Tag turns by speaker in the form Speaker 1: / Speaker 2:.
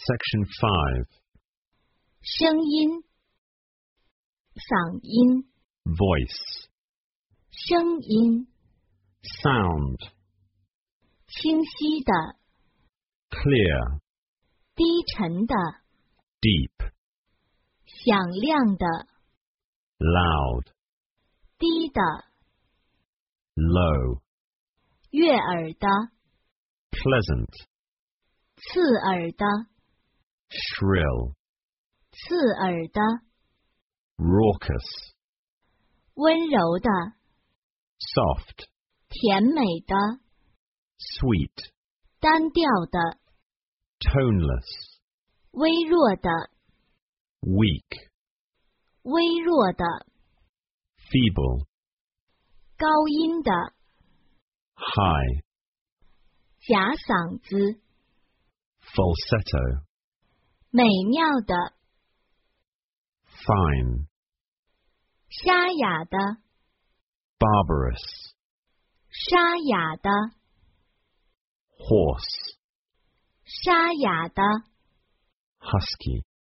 Speaker 1: Section 5.
Speaker 2: 声音，嗓音，
Speaker 1: Voice.
Speaker 2: 声音，
Speaker 1: Sound.
Speaker 2: 清晰的，
Speaker 1: Clear.
Speaker 2: 低沉的，
Speaker 1: Deep.
Speaker 2: 响亮的，
Speaker 1: Loud.
Speaker 2: 低的，
Speaker 1: Low.
Speaker 2: 悦耳的，
Speaker 1: Pleasant.
Speaker 2: 刺耳的，
Speaker 1: Shrill.
Speaker 2: 刺耳的，
Speaker 1: Raucous.
Speaker 2: 温柔的，
Speaker 1: Soft.
Speaker 2: 甜美的，
Speaker 1: Sweet.
Speaker 2: 单调的，
Speaker 1: Toneless.
Speaker 2: 微弱的，
Speaker 1: Weak.
Speaker 2: 微弱的，
Speaker 1: Feeble.
Speaker 2: 高音的，
Speaker 1: High.
Speaker 2: 假嗓子，
Speaker 1: Falsetto.
Speaker 2: 美妙的，
Speaker 1: Fine.
Speaker 2: 沙哑的，
Speaker 1: Barbarous.
Speaker 2: 沙哑的，
Speaker 1: Hoarse.
Speaker 2: 沙哑的，
Speaker 1: Husky.